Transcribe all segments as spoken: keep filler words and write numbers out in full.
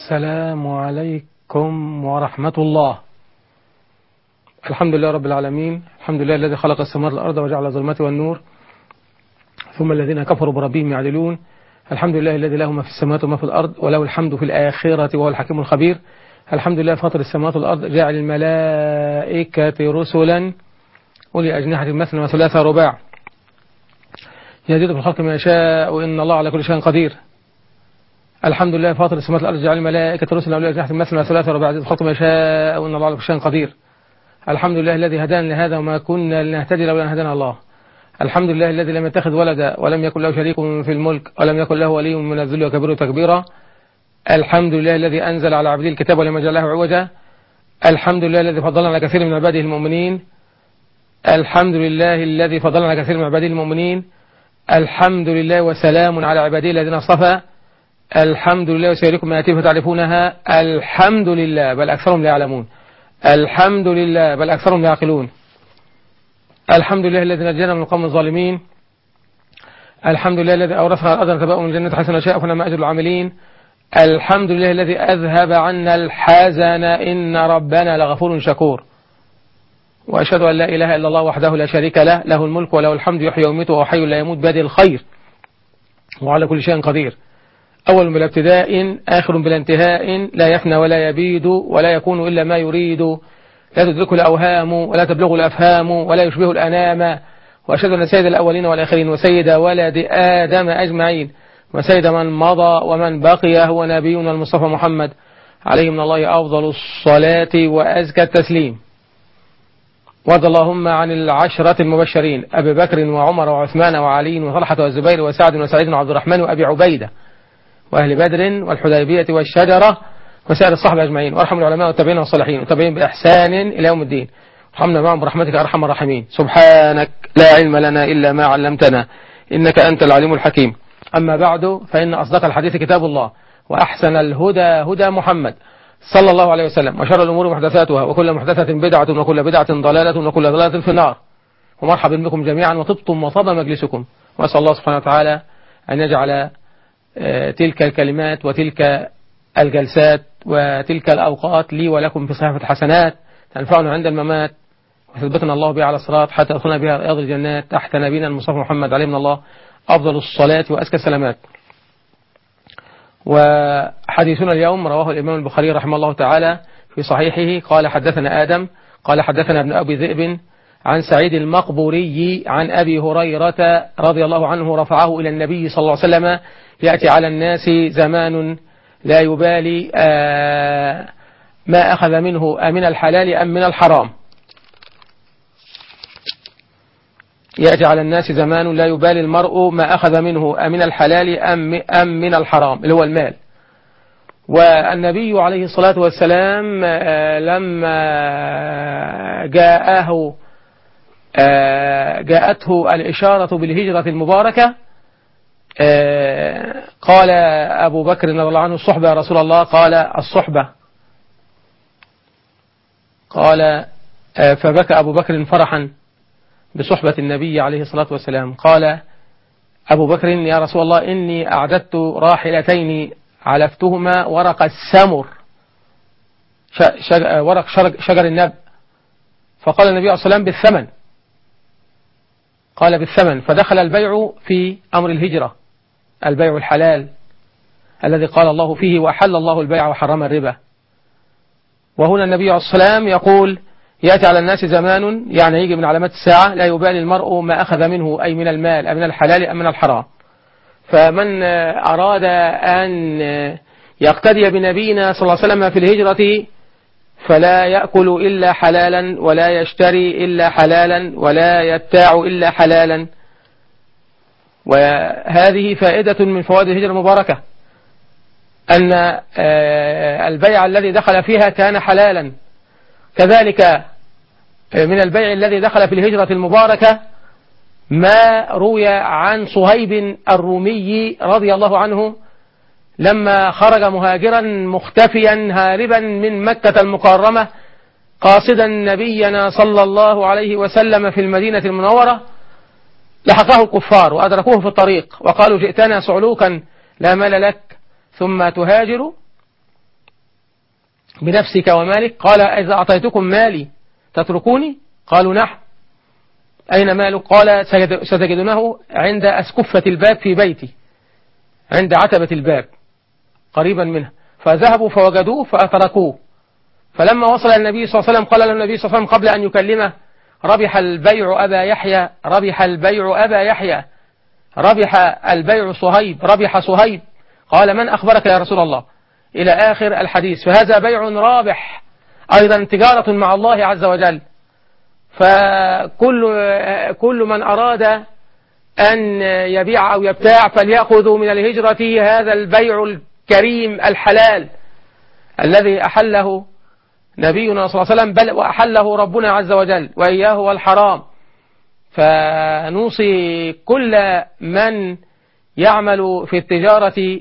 السلام عليكم ورحمة الله. الحمد لله رب العالمين، الحمد لله الذي خلق السماوات والأرض وجعل الظلمات والنور، ثم الذين كفروا بربهم يعدلون. الحمد لله الذي له ما في السماوات وما في الأرض وله الحمد في الآخرة وهو الحكيم الخبير. الحمد لله فاطر السماوات والأرض، جاعل الملائكة رسلا أولي أجنحة مثنى وثلاث ورباع، يزيد في الخلق ما يشاء وإن الله على كل شيء قدير. الحمد لله فاطر السماوات والأرض، جعل الملائكة رسلا أولي أجنحة مثنى وثلاث ورباع، يزيد في الخلق ما يشاء وإن الله على كل شيء قدير. الحمد لله الذي هدانا لهذا وما كنا لنهتدي لولا أن هدانا الله. الحمد لله الذي لم يتخذ ولدا ولم يكن له شريك في الملك ولم يكن له ولي من الذل وكبره تكبيرا. الحمد لله الذي أنزل على عبده الكتاب ولم يجعل له عوجا. الحمد لله الذي فضلنا على كثير من عباده المؤمنين. الحمد لله الذي فضلنا على كثير من عباده المؤمنين. الحمد لله وسلام على عباده الذين اصطفى. الحمد لله وسيركم ما يأتيه فتعرفونها. الحمد لله بل أكثرهم لا يعلمون. الحمد لله بل أكثرهم لا يعقلون. الحمد لله الذي نجانا من القوم الظالمين. الحمد لله الذي أورثنا الأرض نتبوأ من الجنة حيث نشاء فنعم أجر العاملين. الحمد لله الذي أذهب عنا الحزن إن ربنا لغفور شكور. وأشهد أن لا إله إلا الله وحده لا شريك له، له الملك وله الحمد يحيي ويميت وهو حي لا يموت بيده الخير وعلى كل شيء قدير. أول بلا ابتداء آخر بلا انتهاء، لا يفنى ولا يبيد ولا يكون إلا ما يريد، لا تدركه الأوهام ولا تبلغه الأفهام ولا يشبه الأنام. وأشهد أن سيد الأولين والآخرين وسيد ولد آدم أجمعين وسيد من مضى ومن بقي هو نبينا المصطفى محمد عليه من الله أفضل الصلاة وأزكى التسليم. وارض اللهم عن العشرة المبشرين أبي بكر وعمر وعثمان وعلي وطلحة والزبير وسعد وسعيد وعبد الرحمن وأبي عبيدة وأهل بدر والحديبية والشجرة وسائر الصحابة أجمعين، وارحم العلماء والتابعين والصالحين والتابعين بإحسان إلى يوم الدين، وارحمنا معهم برحمتك أرحم الراحمين. سبحانك لا علم لنا إلا ما علمتنا إنك أنت العليم الحكيم. أما بعد، فإن أصدق الحديث كتاب الله، وأحسن الهدى هدى محمد صلى الله عليه وسلم، وشر الأمور محدثاتها، وكل محدثة بدعة، وكل بدعة ضلالة، وكل ضلالة في النار. ومرحبا بكم جميعا وطبتم وطاب مجلسكم، وأسأل الله سبحانه وتعالى أن يجعل تلك الكلمات وتلك الجلسات وتلك الأوقات لي ولكم في صحيفة حسنات تنفعنا عند الممات، وثبتنا الله بها على الصراط حتى يدخلنا بها رياض الجنات تحت نبينا المصطفى محمد عليه من الله أفضل الصلاة وأزكى السلامات. وحديثنا اليوم رواه الإمام البخاري رحمه الله تعالى في صحيحه قال حدثنا آدم قال حدثنا ابن أبي ذئب عن سعيد المقبوري عن أبي هريرة رضي الله عنه رفعه إلى النبي صلى الله عليه وسلم: يأتي على الناس زمان لا يبالي آه ما أخذ منه أمن الحلال أم من الحرام. يأتي على الناس زمان لا يبالي المرء ما أخذ منه أمن الحلال أم, أم من الحرام اللي هو المال. والنبي عليه الصلاة والسلام آه لما جاءه آه جاءته الإشارة بالهجرة المباركة آه قال أبو بكر رضي الله عنه: الصحبة يا رسول الله. قال: الصحبة. قال آه فبكى أبو بكر فرحا بصحبة النبي عليه الصلاة والسلام. قال أبو بكر: يا رسول الله إني أعددت راحلتين علفتهما ورق السمر شجر ورق شجر النب. فقال النبي عليه الصلاة والسلام: بالثمن. قال: بالثمن. فدخل البيع في أمر الهجرة، البيع الحلال الذي قال الله فيه: وأحل الله البيع وحرم الربا. وهنا النبي عليه الصلاة والسلام يقول: يأتي على الناس زمان، يعني يجي من علامات الساعة، لا يبالي المرء ما أخذ منه أي من المال أم من الحلال أم من الحرام. فمن أراد أن يقتدي بنبينا صلى الله عليه وسلم في الهجرة فلا يأكل إلا حلالا ولا يشتري إلا حلالا ولا يبتاع إلا حلالا. وهذه فائدة من فوائد الهجرة المباركة، أن البيع الذي دخل فيها كان حلالا. كذلك من البيع الذي دخل في الهجرة المباركة ما روي عن صهيب الرومي رضي الله عنه لما خرج مهاجرا مختفيا هاربا من مكة المكرمة قاصدا نبينا صلى الله عليه وسلم في المدينة المنورة، لحقه الكفار وأدركوه في الطريق وقالوا: جئتنا صعلوكا لا مال لك ثم تهاجر. بنفسك ومالك؟ قال إذا أعطيتكم مالي تتركوني؟ قالوا نحن. أين مالك؟ قال ستجدونه عند أسكفة الباب في بيتي، عند عتبة الباب قريبا منها. فذهبوا فوجدوه فأتركوه. فلما وصل النبي صلى الله عليه وسلم قال له النبي صلى الله عليه وسلم قبل أن يكلمه: ربح البيع أبا يحيى، ربح البيع أبا يحيى، ربح البيع صهيب، ربح صهيب. قال: من أخبرك يا رسول الله؟ إلى آخر الحديث. فهذا بيع رابح أيضا، تجارة مع الله عز وجل. فكل كل من أراد أن يبيع أو يبتاع فليأخذ من الهجرة هذا البيع الكريم الحلال الذي أحله نبينا صلى الله عليه وسلم، بل وأحله ربنا عز وجل، وإياه والحرام. فنوصي كل من يعمل في التجارة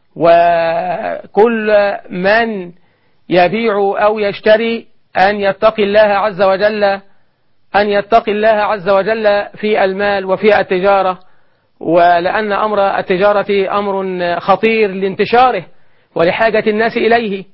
وكل من يبيع أو يشتري أن يتقي الله عز وجل، أن يتقي الله عز وجل في المال وفي التجارة، ولأن أمر التجارة أمر خطير لانتشاره ولحاجة الناس إليه.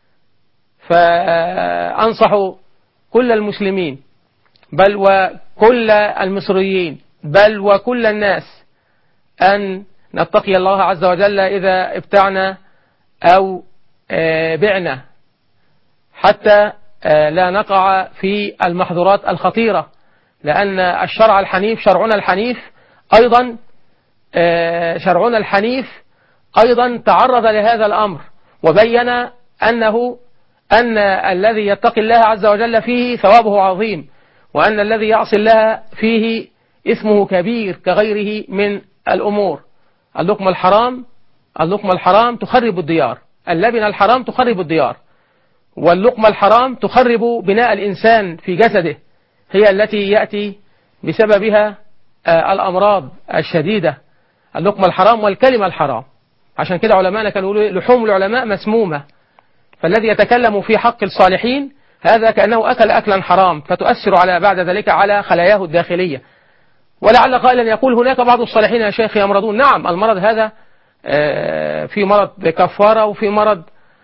فأنصح كل المسلمين بل وكل المصريين بل وكل الناس أن نتقي الله عز وجل إذا ابتعنا أو بعنا، حتى لا نقع في المحظورات الخطيرة، لأن الشرع الحنيف شرعنا الحنيف أيضا شرعنا الحنيف أيضا تعرض لهذا الأمر، وبين أنه أن الذي يتقي الله عز وجل فيه ثوابه عظيم، وأن الذي يعصي الله فيه إثمه كبير كغيره من الأمور. اللقمة الحرام اللقمة الحرام تخرب الديار، اللبنة الحرام تخرب الديار، واللقمة الحرام تخرب بناء الإنسان في جسده، هي التي يأتي بسببها الأمراض الشديدة. اللقمة الحرام والكلمة الحرام. عشان كده علماءنا كانوا يقولوا لحوم العلماء مسمومة، فالذي يتكلم في حق الصالحين هذا كأنه أكل أكلا حرام، فتؤثر على بعد ذلك على خلاياه الداخلية. ولعل قائلا يقول هناك بعض الصالحين يا شيخ يمرضون. نعم، المرض هذا في مرض كفارة، وفي مرض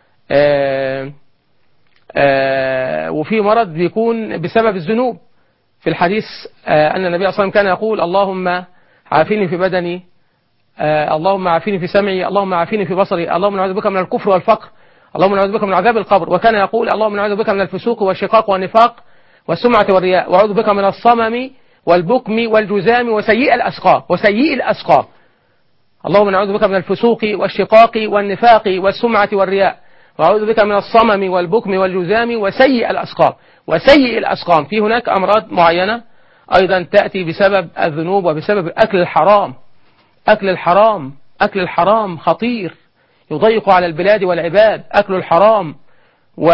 وفي مرض بيكون بسبب الذنوب. في الحديث أن النبي صلى الله عليه وسلم كان يقول: اللهم عافيني في بدني، اللهم عافيني في سمعي، اللهم عافيني في بصري، اللهم نعوذ بك من الكفر والفقر، اللهم نعوذ بك من عذاب القبر. وكان يقول: اللهم نعوذ بك من الفسوق والشقاق والنفاق والسمعة والرياء، وأعوذ بك من الصمم والبكم والجزام وسيء الأسقام وسيء الأسقام. اللهم نعوذ بك من الفسوق والشقاق والنفاق والسمعة والرياء، وأعوذ بك من الصمم والبكم والجزام وسيء الأسقام. وسيء الأسقام، في هناك أمراض معينة أيضا تأتي بسبب الذنوب وبسبب أكل الحرام. أكل الحرام أكل الحرام خطير، يضيق على البلاد والعباد. أكل الحرام و...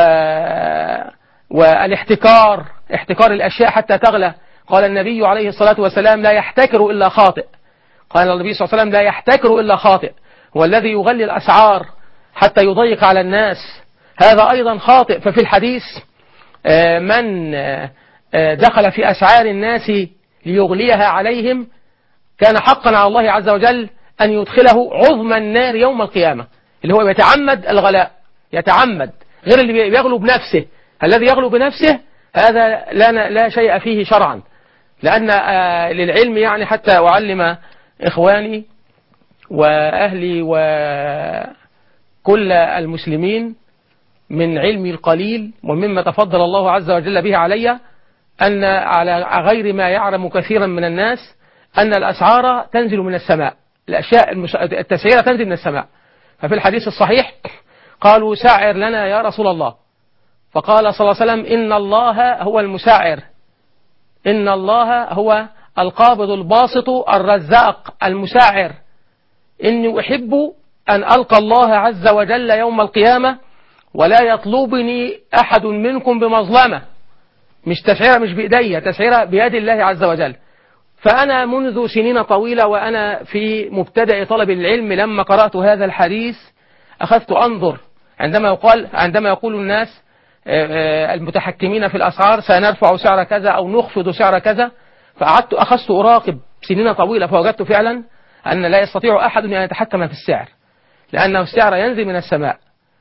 والاحتكار، احتكار الأشياء حتى تغلى. قال النبي عليه الصلاة والسلام: لا يحتكر إلا خاطئ. قال النبي صلى الله عليه وسلم: لا يحتكر إلا خاطئ. والذي يغلي الأسعار حتى يضيق على الناس هذا أيضا خاطئ. ففي الحديث من دخل في أسعار الناس ليغليها عليهم كان حقا على الله عز وجل أن يدخله عظم النار يوم القيامة، اللي هو يتعمد الغلاء، يتعمد، غير اللي بيغلو بنفسه. الذي يغلو بنفسه هذا لا, لا شيء فيه شرعا. لأن للعلم يعني حتى أعلم إخواني وأهلي وكل المسلمين من علمي القليل ومما تفضل الله عز وجل به علي، أن على غير ما يعلم كثيرا من الناس أن الأسعار تنزل من السماء، الأشياء التسعيرة تنزل من السماء. ففي الحديث الصحيح قالوا: سعر لنا يا رسول الله. فقال صلى الله عليه وسلم: إن الله هو المسعر، إن الله هو القابض الباسط الرزاق المسعر. إني أحب أن ألقى الله عز وجل يوم القيامة ولا يطلبني أحد منكم بمظلمة. مش تسعيرة مش بإيدي، تسعيرة بيد الله عز وجل. فأنا منذ سنين طويلة وأنا في مبتدأ طلب العلم لما قرأت هذا الحديث أخذت أنظر عندما يقال عندما يقول الناس المتحكمين في الأسعار سنرفع سعر كذا أو نخفض سعر كذا، فقعدت أخذت أراقب سنين طويلة فوجدت فعلا أن لا يستطيع أحد أن يتحكم في السعر، لأن السعر ينزل من السماء.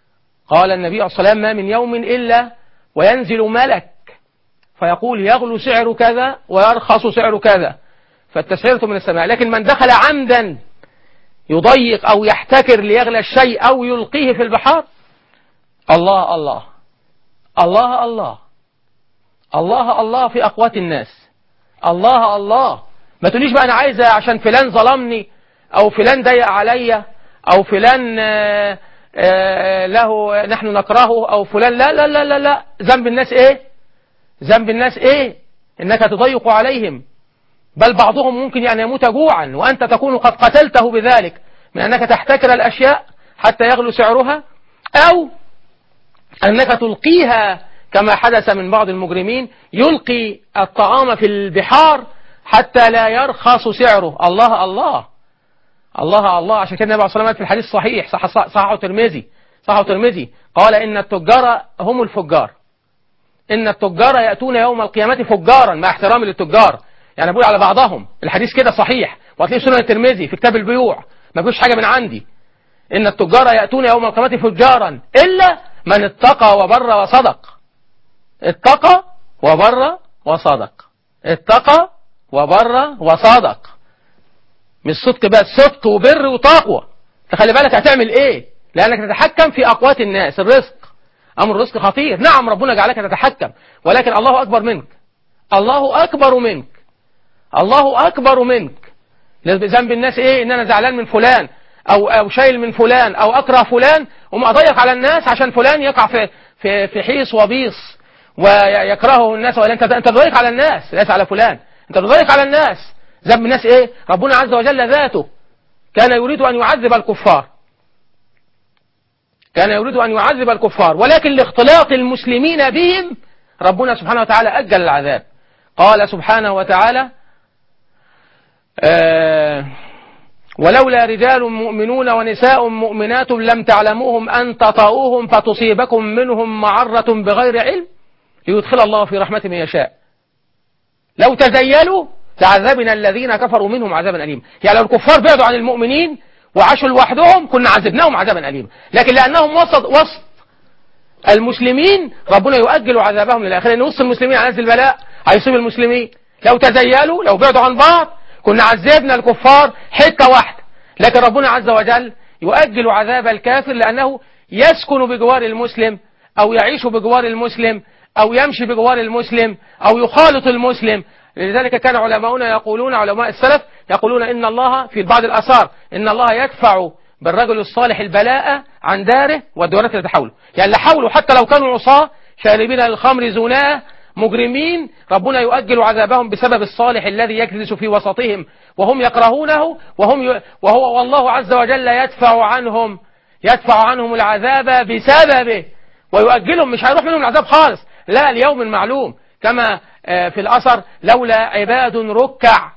قال النبي عليه الصلاة والسلام: ما من يوم إلا وينزل ملك فيقول يغلو سعر كذا ويرخص سعر كذا، فالتسعيرة من السماء. لكن من دخل عمدا يضيق أو يحتكر ليغلى الشيء أو يلقيه في البحار، الله الله الله الله الله الله في أقوات الناس، الله الله. ما تقوليش بقى أنا عايزة عشان فلان ظلمني أو فلان ضيق عليا أو فلان آآ آآ له نحن نكرهه أو فلان، لا لا لا لا لا. ذنب الناس إيه؟ ذنب الناس إيه؟ إنك تضيق عليهم، بل بعضهم ممكن يعني يموت جوعا وأنت تكون قد قتلته بذلك، من أنك تحتكر الأشياء حتى يغلو سعرها، أو أنك تلقيها كما حدث من بعض المجرمين، يلقي الطعام في البحار حتى لا يرخص سعره. الله الله الله الله. عشان كده النبي عليه الصلاة والسلام في الحديث الصحيح صح صححه الترمذي صححه الترمذي قال: إن التجار هم الفجار، إن التجار يأتون يوم القيامة فجارا، مع احترامي للتجار يعني بقول على بعضهم، الحديث كده صحيح وهتلاقيه سنن الترمذي في كتاب البيوع، ما بيقولش حاجة من عندي. إن التجار يأتون يوم القيامة فجارا إلا من اتقى وبر وصدق. اتقى وبر وصدق، اتقى وبر وصدق. مش صدق بس، صدق وبر وتقوى. تخلي بالك هتعمل ايه، لانك تتحكم في اقوات الناس. الرزق، امر الرزق خطير. نعم ربنا جعلك تتحكم، ولكن الله اكبر منك، الله اكبر منك، الله اكبر منك. ذنب الناس ايه؟ ان انا زعلان من فلان او او شايل من فلان او اكره فلان وما اضيق على الناس عشان فلان يقع في في في حيص وبيص ويكرهه الناس، ولا انت انت تضيق على الناس، ليس على فلان، انت تضيق على الناس. ذنب الناس ايه؟ ربنا عز وجل ذاته كان يريد ان يعذب الكفار، كان يريد ان يعذب الكفار، ولكن لاختلاط المسلمين بهم ربنا سبحانه وتعالى اجل العذاب. قال سبحانه وتعالى: آه ولولا رجال مؤمنون ونساء مؤمنات لم تعلموهم أن تطؤوهم فتصيبكم منهم معرة بغير علم ليدخل الله في رحمته من يشاء لو تزيلوا لعذبنا الذين كفروا منهم عذابا أليما. يعني لو الكفار بعدوا عن المؤمنين وعاشوا لوحدهم كنا عذبناهم عذابا أليما، لكن لأنهم وسط وسط المسلمين ربنا يؤجل عذابهم للآخرة، لأن وسط المسلمين على نزل البلاء هيصيب المسلمين. لو تزيلوا، لو بعدوا عن بعض كنا عذبنا الكفار حتة واحدة، لكن ربنا عز وجل يؤجل عذاب الكافر لأنه يسكن بجوار المسلم أو يعيش بجوار المسلم أو يمشي بجوار المسلم أو يخالط المسلم. لذلك كان علماؤنا يقولون، علماء السلف يقولون إن الله في بعض الآثار إن الله يدفع بالرجل الصالح البلاء عن داره والدورات التي حوله. يعني اللي حوله حتى لو كانوا عصاة شاربين للخمر زناه مجرمين، ربنا يؤجل عذابهم بسبب الصالح الذي يجلس في وسطهم وهم يكرهونه، وهم ي... وهو والله عز وجل يدفع عنهم يدفع عنهم العذاب بسببه ويؤجلهم، مش هيروح منهم العذاب خالص، لا، اليوم المعلوم. كما في الأثر: لولا عباد ركع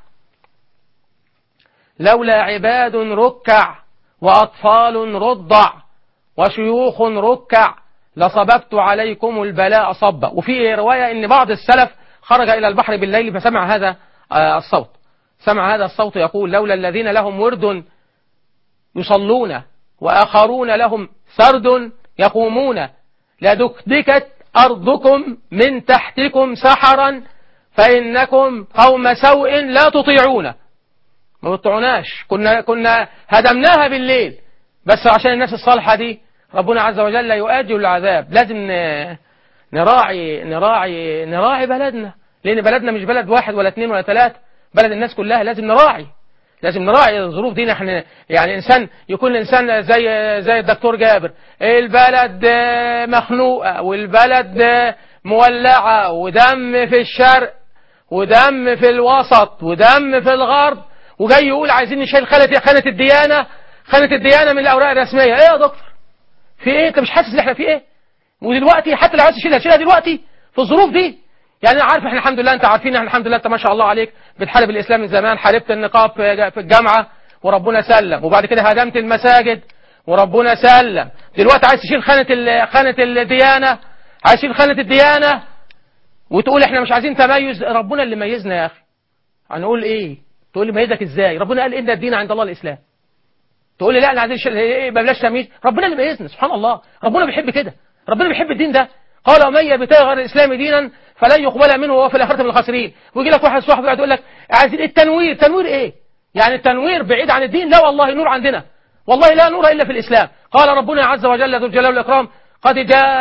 لولا عباد ركع وأطفال رضع وشيوخ ركع لصببت عليكم البلاء صبا. وفي رواية ان بعض السلف خرج الى البحر بالليل فسمع هذا الصوت سمع هذا الصوت يقول: لولا الذين لهم ورد يصلون واخرون لهم سرد يقومون لدكدكت ارضكم من تحتكم سحرا فانكم قوم سوء لا تطيعون. ما بتطيعوناش، كنا كنا هدمناها بالليل، بس عشان الناس الصالحة دي ربنا عز وجل يؤجل العذاب. لازم نراعي نراعي نراعي بلدنا، لأن بلدنا مش بلد واحد ولا اثنين ولا ثلاثة، بلد الناس كلها. لازم نراعي لازم نراعي الظروف دي. نحن يعني إنسان يكون الإنسان زي زي الدكتور جابر، البلد مخنوقة والبلد مولعة ودم في الشرق ودم في الوسط ودم في الغرب، وجاي يقول عايزين نشيل خانة خانة الديانة خانة الديانة من الأوراق الرسمية. إيه يا دكتور؟ في ايه؟ انت مش حاسس ان احنا في ايه؟ ودلوقتي حتى لو عايز تشيلها شيلها دلوقتي في الظروف دي. يعني انا عارف احنا الحمد لله، انت عارفين احنا الحمد لله، انت ما شاء الله عليك بتحارب الاسلام من زمان، حاربت النقاب في الجامعه وربنا سلم، وبعد كده هدمت المساجد وربنا سلم. دلوقتي عايز تشيل خانه خانه الديانه، عايز تشيل خانه الديانه وتقول احنا مش عايزين تميز. ربنا اللي ميزنا يا اخي، هنقول ايه؟ تقول لي ميزك ازاي؟ ربنا قال ان الدين عند الله الاسلام. تقول لي لا انا عايزين ايه بلاش تمييز. ربنا اللي بيميزنا سبحان الله، ربنا بيحب كده، ربنا بيحب الدين ده. قال ومن يبتغي غير الاسلام دينا فلن يقبل منه وهو في الاخره من الخاسرين. ويجي لك واحد صاحبي يقول لك عايزين التنوير. تنوير ايه يعني؟ التنوير بعيد عن الدين؟ لا والله نور عندنا، والله لا نور الا في الاسلام. قال ربنا عز وجل ذو الجلال والاكرام قد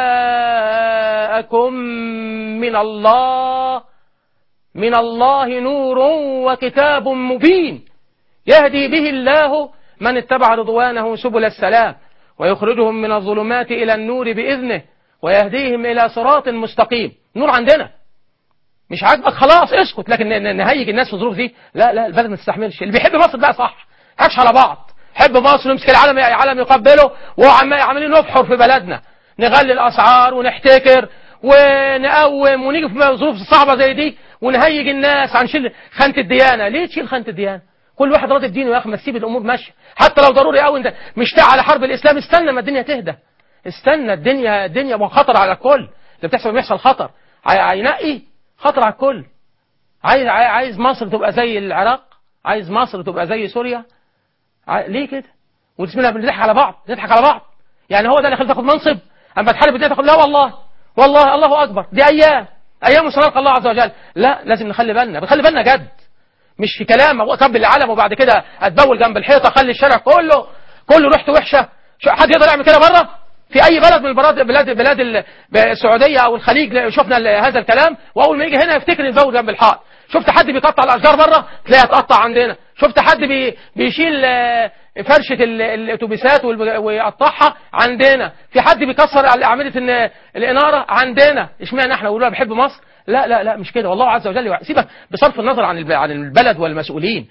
جاءكم من الله من الله نور وكتاب مبين يهدي به الله من اتبع رضوانه سبل السلام ويخرجهم من الظلمات إلى النور بإذنه ويهديهم إلى صراط مستقيم. نور عندنا. مش عاجبك خلاص اسكت، لكن نهيج الناس في الظروف دي لا لا، البلد ما تستحملش. اللي بيحب مصر بقى صح، حكش على بعض. حب مصر ويمسك العالم العالم يقبله، وعمالين نفحر في بلدنا، نغلي الأسعار ونحتكر ونقوم ونيجي في ظروف صعبة زي دي ونهيج الناس عن شيل خانة الديانة. ليه تشيل خانة الديانة؟ كل واحد راضي بدينه يا اخي، ما تسيب الامور ماشيه، حتى لو ضروري قوي انت مش على حرب الاسلام. استنى ما الدنيا تهدى، استنى الدنيا الدنيا خطر على الكل. اللي بتحصل بيحصل خطر، هينقي خطر على الكل. عايز عايز مصر تبقى زي العراق، عايز مصر تبقى زي سوريا. ليه كده؟ وبسم الله بنضحك على بعض، نضحك على بعض. يعني هو ده اللي خليك تاخد منصب اما تحارب الدنيا تاخد؟ لا والله والله الله اكبر، دي ايام ايام وسنلقى الله عز وجل. لا لازم نخلي بالنا، بنخلي بالنا جد، مش في كلام كب العالم وبعد كده اتبول جنب الحيطه خلي الشارع كله كله ريحته وحشه. حد يقدر يعمل كده بره في اي بلد من البلاد بلاد بلاد السعوديه او الخليج؟ شفنا هذا الكلام، واول ما يجي هنا يفتكر يتبول جنب الحائط. شفت حد بيقطع الاشجار بره؟ تلاقيها تقطع عندنا. شفت حد بي بيشيل فرشه الاتوبيسات ويقطعها؟ عندنا. في حد بيكسر اعمده الاناره؟ عندنا. اشمعنى احنا نقول بحب مصر؟ لا لا لا مش كده والله عز وجل. سيبك بصرف النظر عن عن البلد والمسؤولين.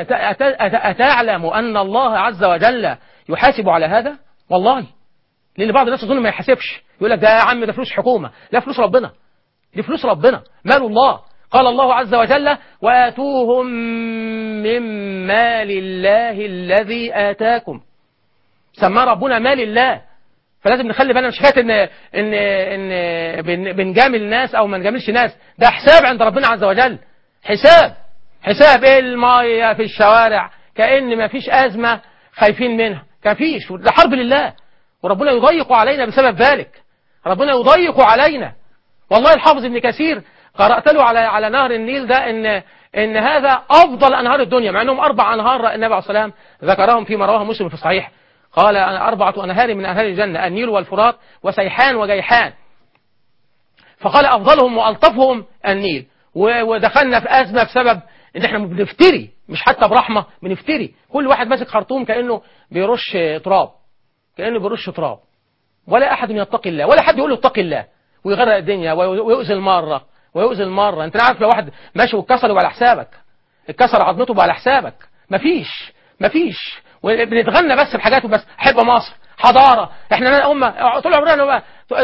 أتعلم أن الله عز وجل يحاسب على هذا؟ والله لأن بعض الناس يظن ما يحاسبش، يقول لك ده يا عم ده فلوس حكومة. لا، فلوس ربنا، دي فلوس ربنا، مال الله. قال الله عز وجل وآتوهم من مال الله الذي آتاكم. سماه ربنا مال الله. فلازم نخلي بالنا، مش حكايه ان ان ان بنجامل ناس او ما نجاملش ناس، ده حساب عند ربنا عز وجل. حساب حساب ايه؟ الميه في الشوارع كأن ما فيش ازمه خايفين منها، كفيش. ده حرب لله، وربنا يضيق علينا بسبب ذلك، ربنا يضيق علينا. والله الحافظ ابن كثير قرأت له على على نهر النيل ده ان ان هذا افضل انهار الدنيا، مع انهم اربع انهار النبي عليه الصلاه والسلام ذكرهم فيما رواه مسلم في الصحيح. قال أربعة أنهار من أنهار الجنة، النيل والفرات وسيحان وجيحان. فقال أفضلهم وألطفهم النيل. ودخلنا في أزمة بسبب إن إحنا بنفتري، مش حتى برحمة، بنفتري. كل واحد ماسك خرطوم كأنه بيرش تراب، كأنه بيرش تراب، ولا أحد يتقي الله، ولا حد يقول له اتقي الله، ويغرق الدنيا ويؤذي المارة ويؤذي المارة. أنت عارف لو واحد ماشي واتكسر يبقى على حسابك، اتكسر عظمته يبقى على حسابك. مفيش مفيش بنتغنى بس بحاجات وبس. حب مصر، حضارة، احنا أمة طول عمرنا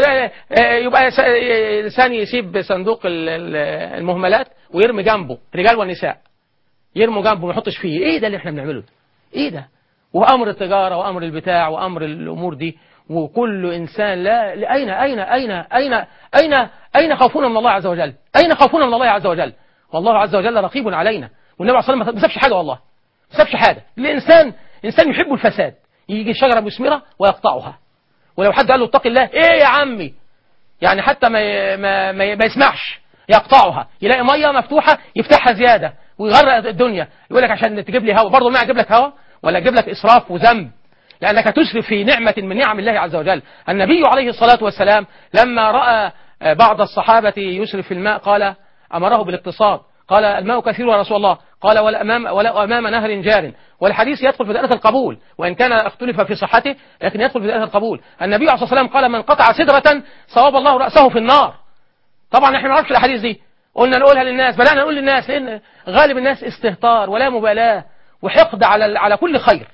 يبقى لسان يسيب صندوق المهملات ويرمي جنبه رجال ونساء، يرموا جنبه ما يحطش فيه. ايه ده اللي احنا بنعمله ده؟ ايه ده؟ وامر التجارة وامر البتاع وامر الامور دي، وكل انسان لا اين اين اين اين اين اين خوفنا من الله عز وجل؟ اين خوفنا من الله عز وجل؟ والله عز وجل رقيب علينا. والنبي عليه الصلاة والسلام ما سابش حاجة، والله ما سابش حاجة. الانسان إنسان يحب الفساد، يجي شجرة مثمرة ويقطعها، ولو حد قال له اتق الله، إيه يا عمي؟ يعني حتى ما ما ما, ما يسمعش، يقطعها. يلاقي مية مفتوحة يفتحها زيادة ويغرق الدنيا، يقول لك عشان تجيب لي هوا. برضه ما يجيب لك هوا ولا يجيب لك إسراف وذنب، لأنك تسرف في نعمة من نعم الله عز وجل. النبي عليه الصلاة والسلام لما رأى بعض الصحابة يسرف في الماء قال أمره بالاقتصاد. قال الماء كثير يا رسول الله. قال ولا أمام, ولا أمام نهر جار. والحديث يدخل في دائرة القبول، وإن كان اختلف في صحته لكن يدخل في دائرة القبول. النبي عليه الصلاة والسلام قال من قطع سدرة صواب الله رأسه في النار. طبعا احنا ما نعرفش الأحاديث دي، قلنا نقولها للناس، بدأنا نقول للناس، لأن غالب الناس استهتار ولا مبالاة وحقد على على كل خير،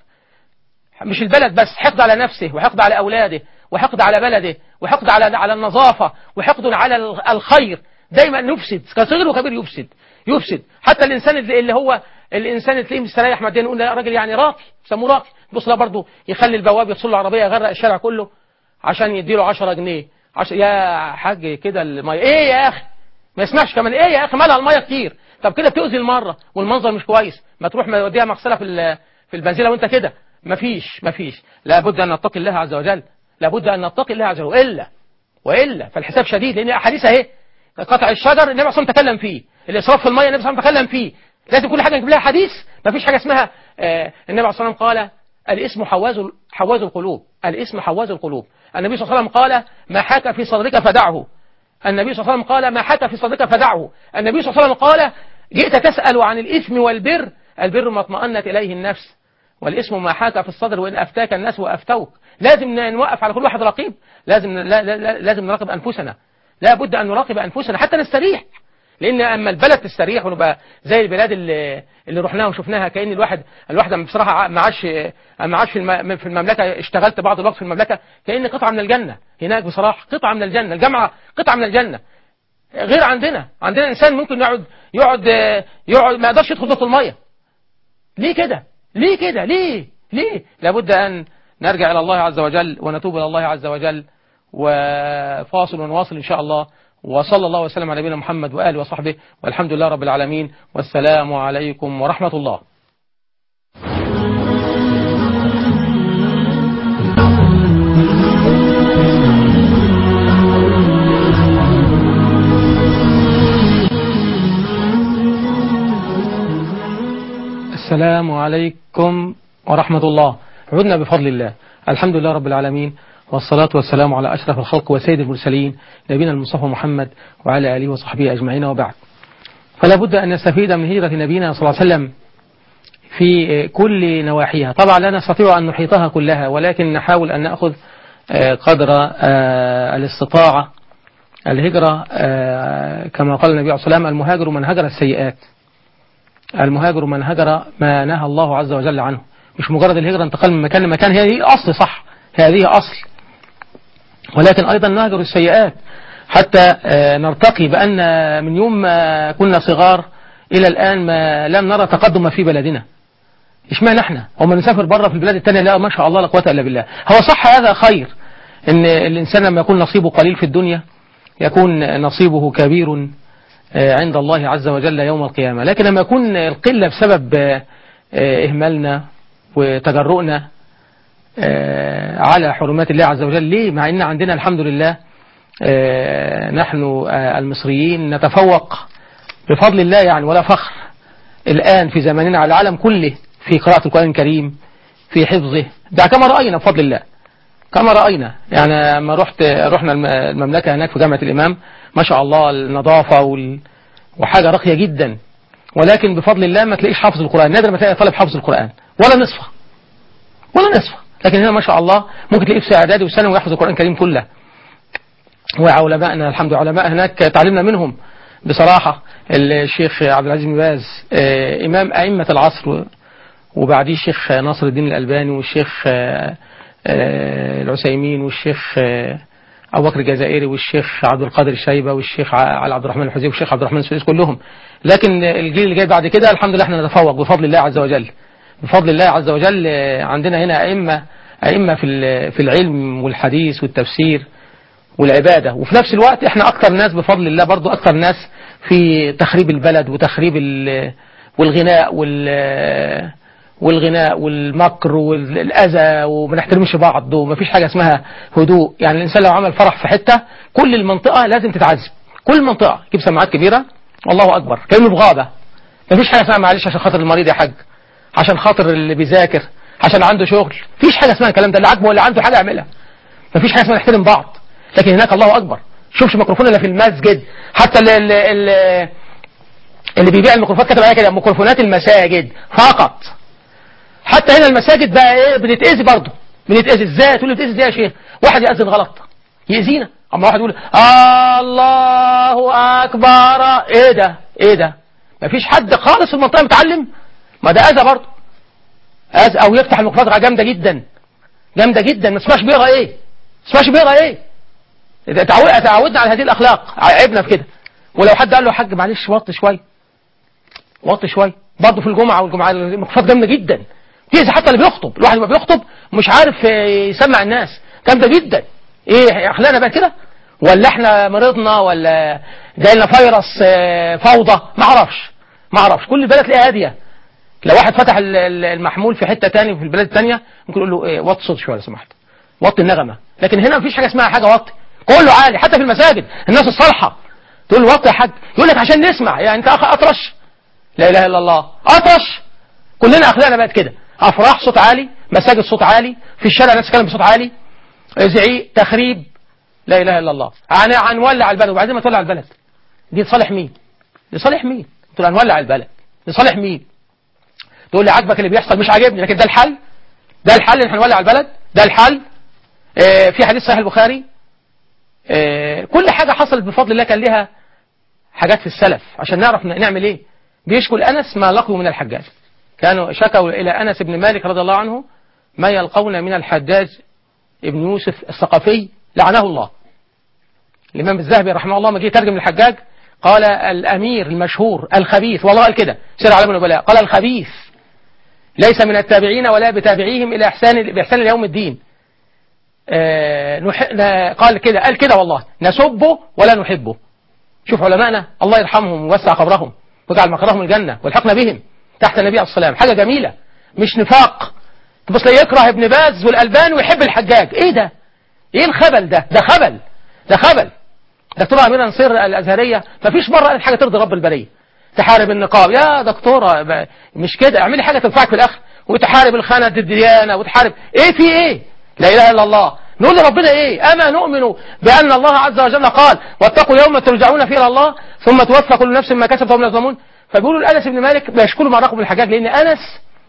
مش البلد بس، حقد على نفسه وحقد على أولاده وحقد على بلده وحقد على على النظافة وحقد على الخير. دايما نفسد، كصغير وكبير يفسد يفسد. حتى الإنسان اللي هو الإنسان اللي تلاقيه مستريح ماديا نقول ده راجل يعني راقي، يسموه راقي. بص لا برضه يخلي البواب يفصل له العربية يغرق الشارع كله عشان يديله عشرة جنيه. عش... يا حاج كده المية ايه يا اخي؟ ما يسمعش كمان ايه يا اخي؟ مالها المية كتير؟ طب كده بتؤذي المرة والمنظر مش كويس، ما تروح ما يوديها مغسلة في في البنزينة وانت كده مفيش مفيش لابد أن نتقي الله عز وجل، لابد أن نتقي الله عز وجل، إلا وإلا فالحساب شديد. لأن أحاديث أهي، قطع الشجر النبي صلى الله عليه وسلم تكلم فيه، الإسراف في المية النبي صلى الله عليه وسلم تكلم فيه، لازم كل حاجة نجيب لها حديث. مفيش حاجة اسمها آه النبي عليه الصلاة والسلام قال الاسم حواز حواز القلوب، الاسم حواز القلوب. النبي صلى الله عليه وسلم قال ما حاك في صدرك فدعه، النبي صلى الله عليه وسلم قال ما حاك في صدرك فدعه، النبي صلى الله عليه وسلم قال جئت تسأل عن الإثم والبر، البر ما اطمأنت إليه النفس، والاسم ما حاك في الصدر وإن أفتاك الناس وأفتوك. لازم نوقف على كل واحد رقيب، لازم لا لا لا لازم نراقب أنفسنا، لا بد أن نراقب أنفسنا حتى نستريح. لأن أما البلد تستريح ونبقى زي البلاد اللي اللي رحناها وشفناها، كأن الواحد الواحد بصراحة ما عادش ما عادش في في المملكة، اشتغلت بعض الوقت في المملكة كأن قطعة من الجنة هناك، بصراحة قطعة من الجنة، الجامعة قطعة من الجنة. غير عندنا، عندنا إنسان ممكن يقعد يقعد يقعد ما يقدرش يدخل دورة المية. ليه كده؟ ليه كده؟ ليه؟ ليه؟ لابد أن نرجع إلى الله عز وجل ونتوب إلى الله عز وجل. وفاصل ونواصل إن شاء الله. وصلى الله وسلم على نبينا محمد وآله وصحبه، والحمد لله رب العالمين، والسلام عليكم ورحمة الله. السلام عليكم ورحمة الله. عدنا بفضل الله، الحمد لله رب العالمين، والصلاة والسلام على أشرف الخلق وسيد المرسلين نبينا المصطفى محمد وعلى آله وصحبه أجمعين، وبعد. فلا بد أن نستفيد من هجرة نبينا صلى الله عليه وسلم في كل نواحيها. طبعا لا نستطيع أن نحيطها كلها، ولكن نحاول أن نأخذ قدر الاستطاعة. الهجرة كما قال النبي عليه الصلاة والسلام المهاجر من هجر السيئات، المهاجر من هجر ما نهى الله عز وجل عنه. مش مجرد الهجرة انتقال من مكان لمكان، هذه أصل، صح، هذه أصل، ولكن أيضا نهجر السيئات حتى نرتقي. بأن من يوم ما كنا صغار إلى الآن ما لم نرى تقدم في بلدنا. إشمعنى احنا وما نسافر بره في البلاد التانية لا ما شاء الله لا قوة إلا بالله. هو صح هذا خير، إن الإنسان لما يكون نصيبه قليل في الدنيا يكون نصيبه كبير عند الله عز وجل يوم القيامة. لكن لما يكون القلة بسبب إهمالنا وتجرؤنا على حرمات الله عز وجل، ليه؟ مع إن عندنا الحمد لله نحن المصريين نتفوق بفضل الله يعني ولا فخر الآن في زماننا على العالم كله في قراءة القرآن الكريم، في حفظه، ده كما رأينا بفضل الله، كما رأينا. يعني لما رحت رحنا المملكة هناك في جامعة الإمام ما شاء الله النظافة وال... وحاجة راقية جدا، ولكن بفضل الله ما تلاقيش حافظ القرآن، نادر ما تلاقي طالب حافظ القرآن ولا نصفه ولا نصفه. لكن هنا ما شاء الله ممكن تلاقيه في إعدادي وثانوي ويحفظ القرآن الكريم كله. وعلماءنا الحمد لله علماء هناك تعلمنا منهم بصراحة. الشيخ عبد العزيز بن باز إمام أئمة العصر، وبعديه الشيخ ناصر الدين الألباني، والشيخ العثيمين، والشيخ أبو بكر الجزائري، والشيخ عبد القادر الشيبة، والشيخ علي عبد الرحمن الحزيبي، والشيخ عبد الرحمن السديس، كلهم. لكن الجيل اللي جاي بعد كده الحمد لله احنا نتفوق بفضل الله عز وجل، بفضل الله عز وجل. عندنا هنا أئمة أئمة في في العلم والحديث والتفسير والعبادة، وفي نفس الوقت احنا أكثر ناس بفضل الله برضو أكثر ناس في تخريب البلد وتخريب والغناء وال والغناء والمكر والأذى، وما نحترمش بعض، وما فيش حاجة اسمها هدوء. يعني الإنسان لو عمل فرح في حتة كل المنطقة لازم تتعذب، كل المنطقة يجيب سماعات كبيرة والله أكبر كأنه في غابة. ما فيش حاجة اسمها معلش عشان خاطر المريض يا حاج، عشان خاطر اللي بيذاكر، عشان عنده شغل، فيش حاجة اسمها الكلام ده. اللي عاجبه ولا عنده حاجة يعملها، ما فيش حاجة اسمها نحترم بعض. لكن هناك الله أكبر شوفش ميكروفون إلا في المسجد، حتى اللي, اللي, اللي بيبيع الميكروفونات كتب عليها كده ميكروفونات المساجد فقط. حتى هنا المساجد بقى ايه بنتأذي برضه، بنتأذي ازاي؟ تقول لي بتأذي ازاي يا شيخ؟ واحد يأذن غلط يأذينا، اما واحد يقول الله أكبر، ايه ده ايه ده؟ مفيش حد خالص في المنطقة متعلم، ما ده أذى برضه، أذى. او يفتح الميكروفونات جامدة جدا جامدة جدا، ما تسمعش بيقرا ايه، ما تسمعش بيقرا ايه. تعودنا على هذه الأخلاق، عيبنا في كده. ولو حد قال له يا حاج معلش وطي شوية وطي شوية، برضه في الجمعة والجمعة الميكروفونات جامدة جدا تأذي حتى اللي بيخطب. الواحد ما بيخطب مش عارف يسمع الناس، جامدة جدا. ايه اخلاقنا بقى كده، ولا احنا مرضنا، ولا جاي لنا فيروس فوضى؟ ما اعرفش ما اعرفش كل البلد تلاقيها هادية، لو واحد فتح المحمول في حته ثانيه في البلاد الثانيه ممكن يقول له ايه وطي صوت شويه لو سمحت، وطي النغمه. لكن هنا مفيش حاجه اسمها حاجه وطي، كله عالي. حتى في المساجد الناس الصالحه تقول له وطي يا حاج، يقول لك عشان نسمع. يعني انت اخ اطرش؟ لا اله الا الله، اطرش. كلنا اخلاقنا بقت كده، افراح صوت عالي، مساجد صوت عالي، في الشارع الناس تتكلم بصوت عالي، زعيق، تخريب. لا اله الا الله. هنولع البلد. وبعدين ما تولع البلد دي لصالح مين؟ لصالح مين؟ تقول هنولع البلد لصالح مين؟ تقول لي عاجبك اللي بيحصل؟ مش عاجبني، لكن ده الحل. ده الحل ان هنولع البلد؟ ده الحل. آه في حديث صحيح البخاري، آه كل حاجه حصلت بفضل الله كان لها حاجات في السلف عشان نعرف نعمل ايه. بيشكوا الانس ما لقوا من الحجاج، كانوا شكوا الى انس بن مالك رضي الله عنه ما يلقون من الحجاج ابن يوسف الثقفي لعنه الله. الامام الذهبي رحمه الله ما جه يترجم الحجاج قال الامير المشهور الخبيث، والله قال كده سير علم النبلاء، قال الخبيث ليس من التابعين ولا بتابعيهم الى احسان باحسان اليوم الدين. آه نح... قال كده قال كده والله نسبه ولا نحبه. شوف علماءنا الله يرحمهم ووسع قبرهم واجعل مقرهم الجنه والحقنا بهم تحت النبي عليه الصلاه والسلام. حاجه جميله مش نفاق. تبص لا يكره ابن باز والالباني ويحب الحجاج. ايه ده؟ ايه الخبل ده؟ ده خبل، ده خبل. دكتوره اميره نصير الازهريه ما فيش مره قالت حاجه ترضي رب البريه. تحارب النقاب يا دكتوره، مش كده. اعملي حاجه تنفعك في الاخر. وتحارب الخانه الديانه وتحارب ايه في ايه؟ لا اله الا الله. نقول لربنا ايه؟ اما نؤمن بان الله عز وجل قال واتقوا يوما ترجعون فيه الى الله ثم توفى كل نفس ما كسبت وهم لا يظلمون. فبيقولوا لانس بن مالك بيشكروا مع رقم الحجاج لان انس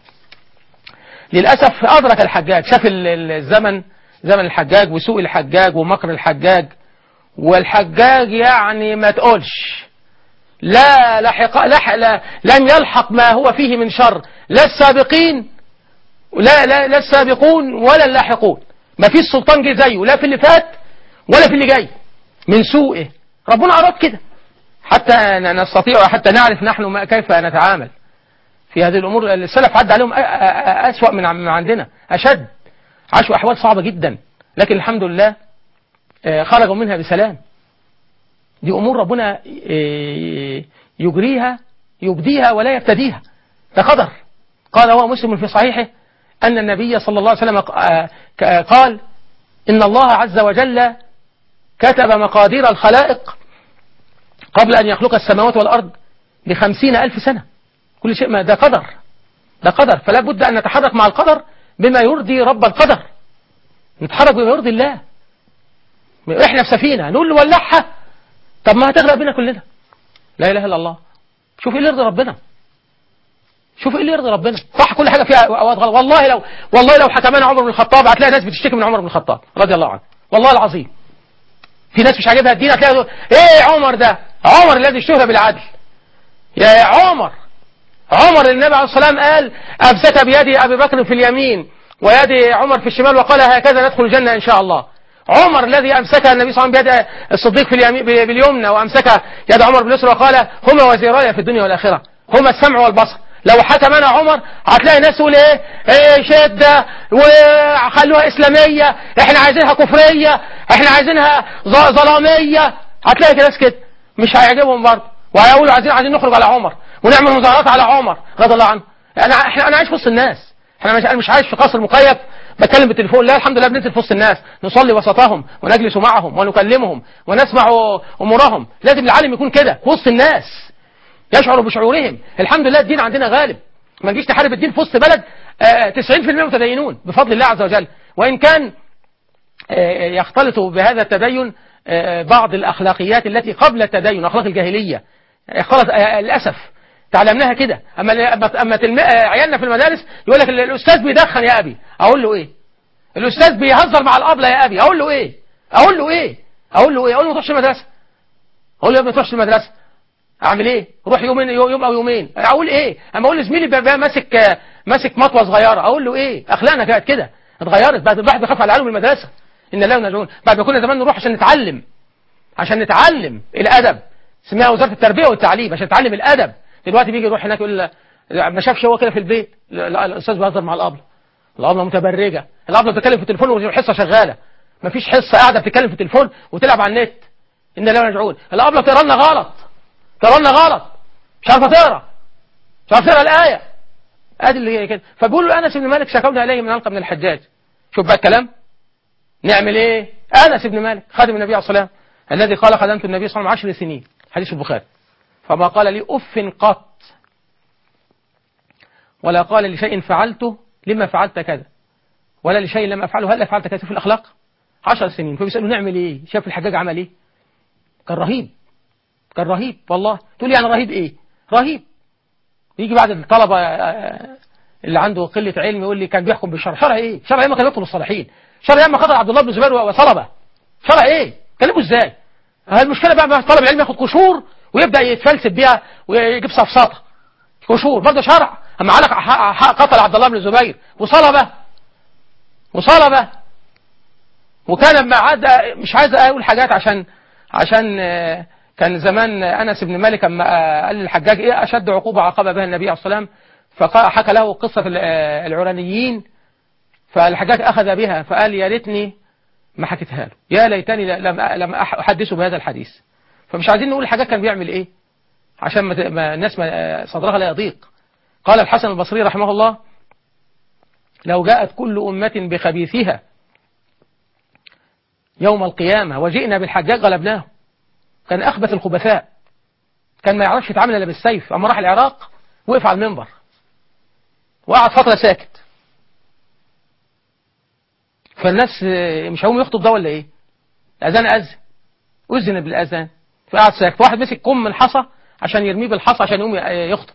للاسف ادرك الحجاج، شاف الزمن زمن الحجاج وسوء الحجاج ومكر الحجاج. والحجاج يعني ما تقولش لا لحق لح لا لم يلحق ما هو فيه من شر لا السابقين لا لا, لا السابقون ولا اللاحقون. ما فيش سلطان جه زيه لا في اللي فات ولا في اللي جاي من سوءه. ربنا أراد كده حتى نستطيع حتى نعرف نحن ما كيف نتعامل في هذه الأمور. السلف عد عليهم أسوأ من عندنا، أشد، عاشوا أحوال صعبة جدا، لكن الحمد لله خرجوا منها بسلام. دي أمور ربنا يجريها يبديها ولا يبتديها، ده قدر. قال هو مسلم في صحيحه أن النبي صلى الله عليه وسلم قال إن الله عز وجل كتب مقادير الخلائق قبل أن يخلق السماوات والأرض بخمسين ألف سنة. كل شيء ما ده قدر، ده قدر. فلا بد أن نتحرك مع القدر بما يرضي رب القدر، نتحرك بما يرضي الله. احنا في سفينة نقول له ولعها، طب ما هتغرق بينا كلنا. لا اله الا الله. شوف ايه اللي يرضي ربنا، شوف ايه اللي يرضي ربنا. صح كل حاجه فيها اوقات غلط. والله لو والله لو حكمنا عمر بن الخطاب هتلاقي ناس بتشتكي من عمر بن الخطاب رضي الله عنه، والله العظيم. في ناس مش عاجبها الدين هتلاقي ايه عمر ده؟ عمر الذي اشتهر بالعدل. يا عمر عمر النبي عليه الصلاه والسلام قال امسك بيد ابي بكر في اليمين ويد عمر في الشمال وقال هكذا ندخل الجنه ان شاء الله. عمر الذي أمسك النبي صلى الله عليه وسلم بيد الصديق في اليمين باليمنى وأمسك يد عمر باليسرى وقال هما وزيراي في الدنيا والآخرة، هما السمع والبصر. لو حكمنا عمر هتلاقي ناس تقول ايه ايه شدة وخلوها إسلامية، احنا عايزينها كفرية، احنا عايزينها ظلامية. هتلاقي ناس كده مش هيعجبهم برضه وهيقولوا عايزين عايزين نخرج على عمر ونعمل مظاهرات على عمر رضي الله عنه. انا احنا انا عايش في وسط الناس، احنا مش انا مش عايش في قصر مكيف بتكلم بالتليفون. لا الحمد لله بننزل في وسط الناس نصلي وسطهم ونجلس معهم ونكلمهم ونسمع امورهم. لازم العالم يكون كده في وسط الناس يشعروا بشعورهم. الحمد لله الدين عندنا غالب، ما نجيش نحارب الدين في وسط بلد تسعين بالمئة متدينون بفضل الله عز وجل، وان كان يختلط بهذا التدين بعض الاخلاقيات التي قبل التدين، اخلاق الجاهليه اختلط للاسف تعلمناها كده. اما اما عيالنا في المدارس يقول لك الاستاذ بيدخن يا ابي، اقول له ايه؟ الاستاذ بيهزر مع الابله يا ابي، اقول له ايه؟ اقول له ايه؟ اقول له ايه؟ اقول له ما تروحش المدرسه، اقول له يا ابني ما تروحش المدرسه. اعمل ايه؟ روح يومين يوم او يومين. اقول ايه؟ اما اقول لزميلي بقى ماسك ماسك مطوه صغيره، اقول له ايه؟ اخلاقنا كانت كده اتغيرت، بقت الواحد بيخاف على العيال من المدرسه. ان الله ونجون بعد ما كنا زمان نروح عشان نتعلم، عشان نتعلم الادب، اسمها وزاره التربيه والتعليم، عشان نتعلم الادب. دلوقتي بيجي يروح هناك يقول ما شافش هو كده في البيت، لا الاستاذ بيهزر مع الابله، الابله متبرجه، الابله بتتكلم في التليفون والحصه شغاله، ما فيش حصه قاعده بتتكلم في التليفون وتلعب على النت. ان لا نرجعون. الابله بتقرا لنا غلط، تقرا لنا غلط، مش عارفه تقرا، مش عارفه تقرا الايه، ادي اللي كده. فبيقولوا انس بن مالك شكونا اليه من علقه من الحجاج. شوف بقى الكلام، نعمل ايه؟ انس بن مالك خادم النبي عليه الصلاه والسلام الذي قال خدمت النبي صلى الله عليه وسلم عشر سنين، حديث البخاري، فما قال لي اف قط، ولا قال لشيء فعلته لما فعلت كذا، ولا لشيء لم افعله هل فعلت كذا. في الاخلاق عشر سنين. فبيسالوا نعمل ايه؟ شاف الحجاج عمل ايه؟ كان رهيب، كان رهيب والله. تقول لي يعني رهيب ايه؟ رهيب. يجي بعد الطلبه اللي عنده قله علم يقول لي كان بيحكم بالشرع. شرع ايه؟ شرع ايه؟ ما كان يقتل الصالحين. شرع ايه؟ ما قتل عبد الله بن الزبير وصلبه. شرع ايه؟ كلمه ازاي؟ المشكله بقى طالب العلم ياخد قشور ويبدا يتفلسف بيها ويجيب صفصطه. قشور برضه شرع. اما علق قتل عبد الله بن الزبير وصلبه وصلبه وكان ما عاد. مش عايز اقول حاجات عشان عشان كان زمان انس بن مالك اما قال للحجاج ايه اشد عقوبه عاقب بها النبي عليه الصلاه والسلام، فحكى له قصه العرانيين، فالحجاج اخذ بها فقال يا ريتني ما حكيتها له، يا ليتني لم لم احدثه بهذا الحديث. فمش عايزين نقول الحجاج كان بيعمل ايه عشان ما الناس ما صدرها لا يضيق. قال الحسن البصري رحمه الله لو جاءت كل أمة بخبيثها يوم القيامة وجئنا بالحجاج غلبناه. كان أخبث الخبثاء، كان ما يعرفش يتعامل إلا بالسيف. أما راح العراق وقف على المنبر وقعد فترة ساكت، فالناس مش هيقوم يخطب ده ولا إيه؟ الأذان أذن، أذن بالأذان، فقعد ساكت. واحد مسك كم من حصى عشان يرميه بالحصى عشان يقوم يخطب،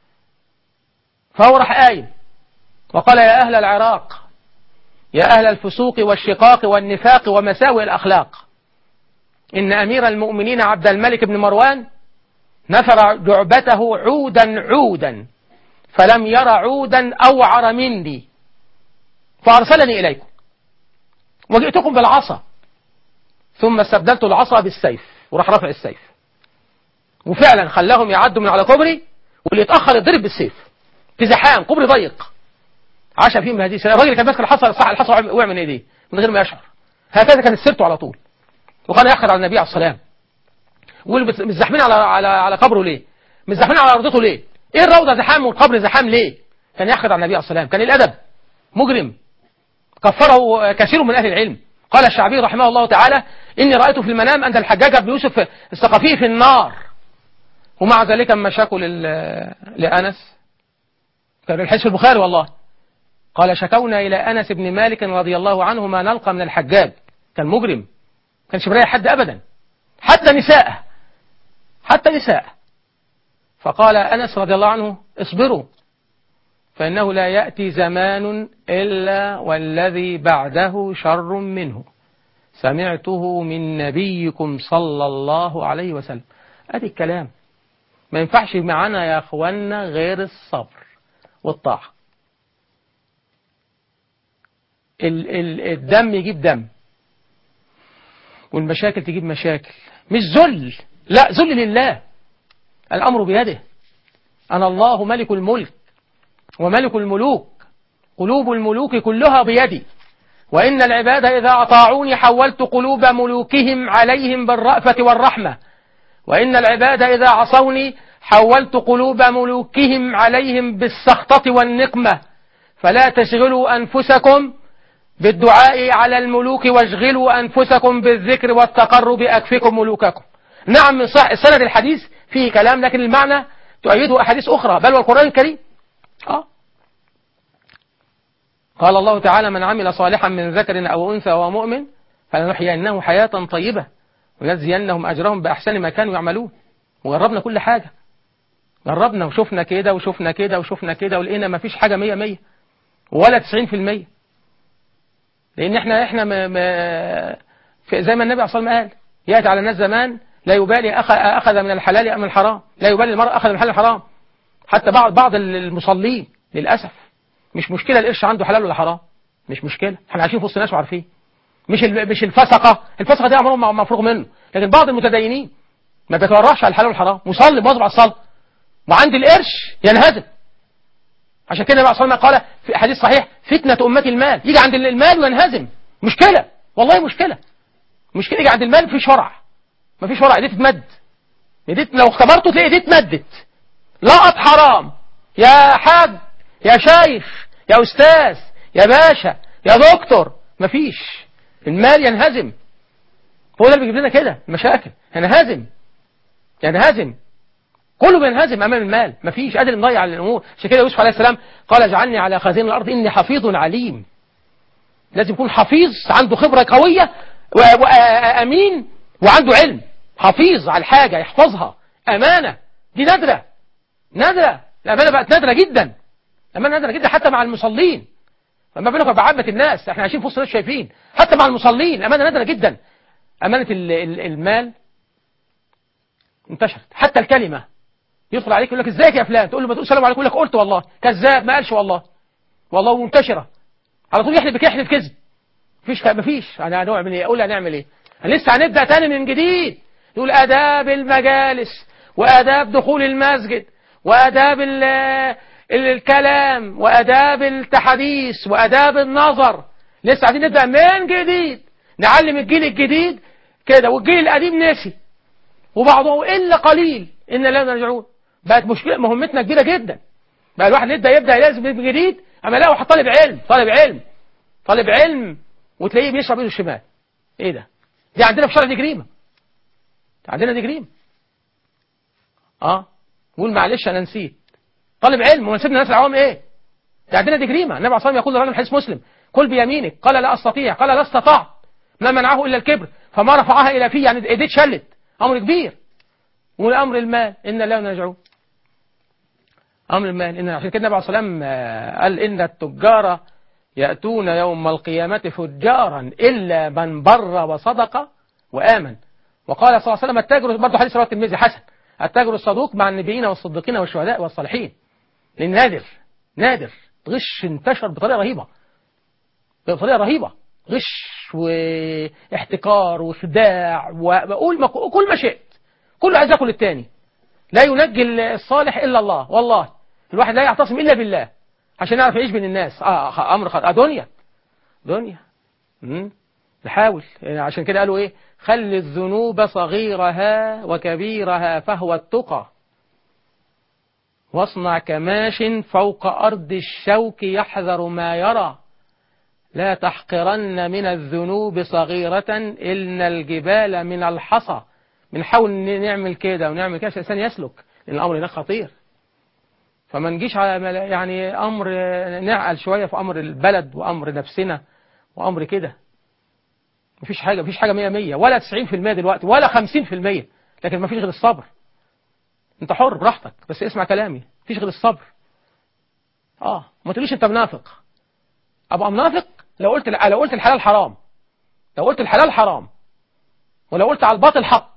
فهو راح قايم وقال يا أهل العراق، يا أهل الفسوق والشقاق والنفاق ومساوئ الأخلاق، إن أمير المؤمنين عبد الملك بن مروان نثر جعبته عودا عودا فلم ير عودا أوعر مني فأرسلني إليكم وجئتكم بالعصا ثم استبدلت العصا بالسيف. وراح رفع السيف وفعلا خلاهم يعدوا من على كوبري واللي يتأخر يضرب بالسيف في زحام كوبري ضيق. عاش فيهم هذه السنة. الراجل كان ماسك الحصى صح الحصى وقع من ايديه من غير ما يشعر. هكذا كانت سيرته على طول. وكان يأخذ على النبي عليه الصلاة والسلام. مزحمين على على على قبره ليه؟ مزحمين على ارضته ليه؟ ايه الروضه زحام والقبر زحام ليه؟ كان يأخذ على النبي عليه الصلاة والسلام. كان الادب مجرم كفره كثير من اهل العلم. قال الشعبي رحمه الله تعالى اني رأيت في المنام ان الحجاج بن يوسف الثقفي في النار، ومع ذلك اما شكوا لأنس كان الحديث في البخاري والله قال شكونا إلى أنس بن مالك رضي الله عنه ما نلقى من الحجاج. كان مجرم، كانش مريح حد أبدا، حتى نساءه حتى نساءه. فقال أنس رضي الله عنه اصبروا فإنه لا يأتي زمان إلا والذي بعده شر منه سمعته من نبيكم صلى الله عليه وسلم. أدي الكلام. ما ينفعش معنا يا أخوانا غير الصبر والطاعة. ال ال الدم يجيب دم والمشاكل تجيب مشاكل، مش ذل، لا ذل لله. الأمر بيده. أنا الله ملك الملك وملك الملوك، قلوب الملوك كلها بيدي، وإن العباد إذا أطاعوني حولت قلوب ملوكهم عليهم بالرأفة والرحمة، وإن العباد إذا عصوني حولت قلوب ملوكهم عليهم بالسخطة والنقمة. فلا تشغلوا أنفسكم بالدعاء على الملوك واشغلوا أنفسكم بالذكر والتقرب أكفكم ملوككم. نعم من صح السند الحديث فيه كلام، لكن المعنى تؤيده أحاديث أخرى بل والقرآن الكريم. آه. قال الله تعالى من عمل صالحا من ذكر أو أنثى وهو مؤمن فلنحيينه حياة طيبة ويجزينهم أجرهم بأحسن ما كانوا يعملون. وجربنا كل حاجة، جربنا وشفنا كده وشفنا كده وشفنا كده ولقينا ما فيش حاجة مية مية ولا تسعين في المية. لأن احنا احنا ما ما زي ما النبي عليه الصلاة والسلام قال يأتي على الناس زمان لا يبالي أخذ من الحلال أم الحرام، لا يبالي المرء أخذ من الحلال الحرام. حتى بعض بعض المصلين للأسف مش مشكلة القرش عنده حلال ولا حرام، مش مشكلة، احنا عايشين في وسط ناس وعارفين. مش مش الفسقة، الفسقة دي أمرهم مفروغ منه، لكن بعض المتدينين ما بيتورعش على الحلال والحرام، مصلي مواظب على الصلاة وعند القرش ينهزم. عشان كده النبي صلى الله عليه وسلم قال في حديث صحيح فتنة أمتي المال، يجي عند المال وينهزم. مشكلة والله مشكلة مشكلة يجي عند المال مفيش ورع، مفيش ورع، ايديه تتمد، ايديه لو اختبرته تلاقي ايديه اتمدت. لقط حرام يا حاج يا شيخ، يا أستاذ، يا باشا، يا دكتور، مفيش. المال ينهزم، هو ده اللي بيجيب لنا كده المشاكل. ينهزم ينهزم كله بينهزم امام المال، مفيش قادر نضيع الامور. عشان كده يوسف عليه السلام قال اجعلني على خزائن الارض اني حفيظ عليم. لازم يكون حفيظ، عنده خبره قويه وامين وعنده علم. حفيظ على الحاجه يحفظها، امانه دي نادره نادره. الامانه بقت نادره جدا، الامانه نادره جدا حتى مع المصلين. فما بالك بعامه الناس، احنا عايشين في وسط ناس شايفين. حتى مع المصلين الامانه نادره جدا. امانه المال انتشرت. حتى الكلمه، يدخل عليك يقول لك ازيك يا فلان، تقول له ما تقول السلام عليكم، يقول لك قلت والله، كذاب ما قالش والله، والله منتشره على طول. يحلف بك يحلف كذب. مفيش مفيش انا هنعمل ايه؟ اقول هنعمل ايه؟ لسه هنبدا تاني من جديد. يقول اداب المجالس، واداب دخول المسجد، واداب ال ال الكلام، واداب التحديث، واداب النظر. لسه عايزين نبدا من جديد، نعلم الجيل الجديد كده، والجيل القديم نسي وبعضه الا قليل ان لا نرجعون. بقت مشكله، مهمتنا كبيره جدا. بقى الواحد يبدا يبدا لازم من جديد. اما لا، واحد طالب علم طالب علم طالب علم وتلاقيه بيشرب ايده الشمال. ايه ده؟ دي عندنا في شرع دي جريمه. عندنا دي جريمه. اه قول معلش انا نسيت. طالب علم ونسيبنا الناس العوام ايه؟ دي عندنا دي جريمه. النبي عليه الصلاه والسلام يقول للرجل حديث مسلم: كل بيمينك. قال لا استطيع. قال لا استطعت. ما منعه الا الكبر، فما رفعها الى فيه، يعني ايديه اتشلت. امر كبير. والامر المال ان لا نرجعون. امر المال ان، عشان كده النبي عليه الصلاه والسلام قال ان التجار ياتون يوم القيامه فجارا الا من بر وصدق وامن. وقال صلى الله عليه وسلم التاجر، برضه حديث رواه الترمذي حسن، التاجر الصدوق مع النبيين والصديقين والشهداء والصالحين. لان نادر نادر غش انتشر بطريقه رهيبه، بطريقه رهيبه. غش واحتكار وخداع وبقول كل ما شئت. كله عايز ياكل الثاني. لا ينجي الصالح الا الله. والله الواحد لا يعتصم الا بالله عشان يعرف يعيش بين الناس. اه امر خطأ. دنيا دنيا امم نحاول. عشان كده قالوا ايه؟ خل الذنوب صغيرها وكبيرها فهو التقى، واصنع كماش فوق أرض الشوك يحذر ما يرى، لا تحقرن من الذنوب صغيرة إن الجبال من الحصى. بنحاول نعمل كده ونعمل كده عشان الإنسان يسلك، لأن الأمر هناك خطير. فما نجيش على يعني أمر نعقل شوية في أمر البلد وأمر نفسنا وأمر كده. مفيش حاجة مفيش حاجة مية مية ولا تسعين في المية دلوقتي ولا خمسين في المية، لكن مفيش غير الصبر. أنت حر براحتك، بس اسمع كلامي. مفيش غير الصبر. آه ما تقوليش أنت منافق. أبقى منافق لو قلت لو قلت الحلال حرام، لو قلت الحلال حرام، ولو قلت على الباطل حق،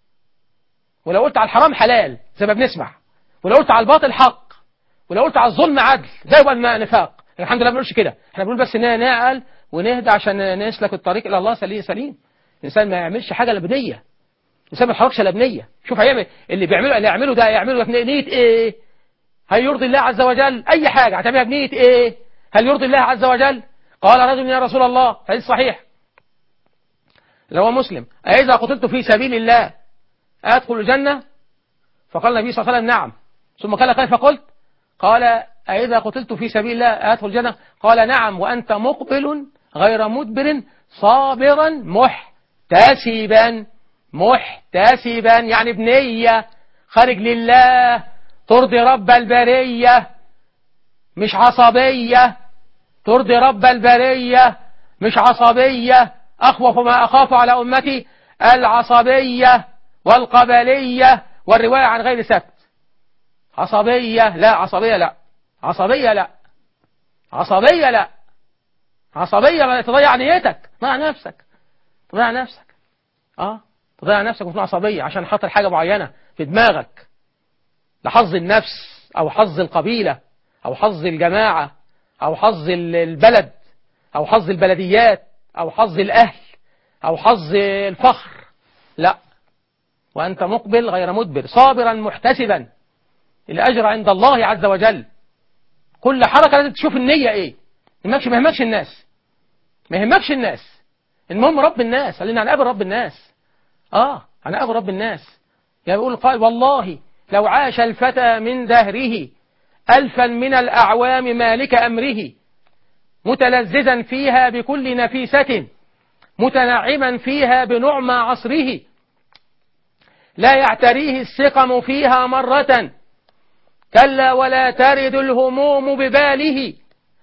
ولو قلت على الحرام حلال زي ما بنسمع، ولو قلت على الباطل حق، ولو قلت على الظلم عدل، ده يبقى نفاق. الحمد لله ما بنقولش كده، احنا بنقول بس ان نعقل ونهدى عشان نسلك الطريق الى الله سليم سليم. الانسان ما يعملش حاجه لبنيه، الانسان ما يتحركش لبنيه. شوف هيعمل اللي بيعمله اللي يعمله ده يعمله بنيه ايه؟ هل يرضي الله عز وجل؟ اي حاجه هتعملها بنيه ايه؟ هل يرضي الله عز وجل؟ قال رجل يا رسول الله، حديث صحيح اللي هو مسلم: أإذا قتلت في سبيل الله أدخل الجنة؟ فقال النبي صلى الله عليه وسلم: نعم. ثم قال: كيف قلت؟ قال: أإذا قتلت في سبيل الله أدخل الجنة؟ قال: نعم وأنت مقبل غير مدبر صابرا محتسبا. محتسبا يعني بنية، خارج لله، ترضي رب البرية، مش عصبية. ترضي رب البرية مش عصبية. أخوف ما أخاف على أمتي العصبية والقبلية والرواية عن غير سبت. عصبية لا، عصبية لا، عصبية لا، عصبية لا، عصبية تضيع نيتك، تضيع نفسك، تضيع نفسك. اه تضيع نفسك وتكون عصبية عشان خاطر حاجة معينة في دماغك، لحظ النفس أو حظ القبيلة أو حظ الجماعة أو حظ البلد أو حظ البلديات أو حظ الأهل أو حظ الفخر. لا، وأنت مقبل غير مدبر صابرا محتسبا الأجر عند الله عز وجل. كل حركة لازم تشوف النية إيه. ما يهمكش ما يهمكش الناس، ما يهمكش الناس، المهم رب الناس. قال لنا هنقابل رب الناس. آه هنقابل رب الناس. يعني بيقول قال: والله لو عاش الفتى من دهره ألفا من الأعوام مالك أمره، متلذذا فيها بكل نفيسة، متنعما فيها بنعمى عصره، لا يعتريه السقم فيها مرة، كلا ولا ترد الهموم بباله،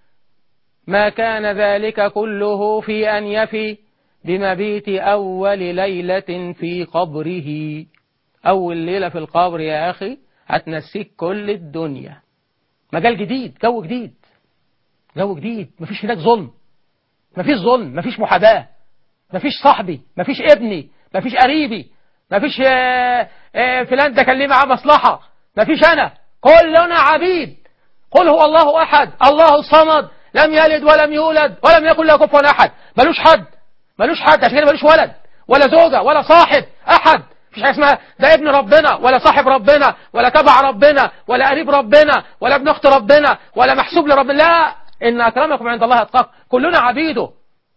ما كان ذلك كله في أن يفي بمبيت أول ليلة في قبره. أول ليلة في القبر يا أخي هتنسيك كل الدنيا. مجال جديد، جو جديد، جو جديد، مفيش هناك ظلم، مفيش ظلم، مفيش محاباة، مفيش صاحبي، مفيش ابني، مفيش قريبي، مفيش آآ آآ فلان ده كان ليه معاه مصلحة، مفيش أنا، كلنا عبيد. قل هو الله أحد الله الصمد لم يلد ولم يولد ولم يكن له كفوا أحد. ملوش حد، ملوش حد، عشان كده ملوش ولد ولا زوجة ولا صاحب أحد. مفيش حاجة اسمها ده ابن ربنا ولا صاحب ربنا ولا تبع ربنا ولا قريب ربنا ولا ابن أخت ربنا ولا محسوب لربنا. لا، إن أكرمكم عند الله أتقاكم. كلنا عبيده،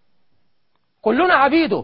كلنا عبيده،